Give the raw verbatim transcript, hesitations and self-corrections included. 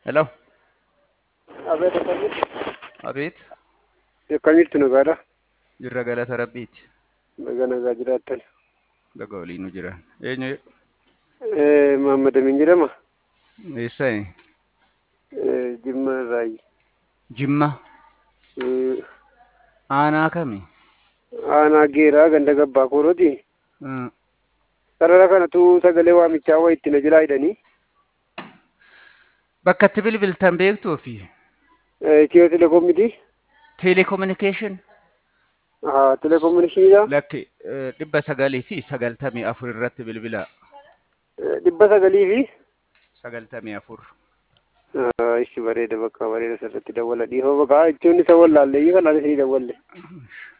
Hello. Abeet akkamitti? Abeet. Akkamitti nu gaadha? Jirra galata Rabbiiti. Nagaa nagaa jiraattan. Laga waliin nu jiran. Eenyu Eh, Muhammad Amin jedhama. eessayi? Eh, Jimma irraayi. Jimma. Eh, Aanaa kami? Aanaa geeraa ganda gabbaa koorooti. Mm. Sarara kanatu sagalee waamichaa waa itti na jalaa hidhanii. Bakka itti bilbiltan beektuu fi Eh, Itiyoo telekoomiti. telecommunication Haa, telekoominikiidha. lakki eh, dhibba sagalii fi sagaltamii afur irratti bilbilaa. Eh, Dhibba sagalii fi. Sagaltamii afur. Ah, Ishi bareeda bakka bareeda sirriitti dawwala dhihoo bakka jechuun isa wallaallee kanaan isin dawwalle.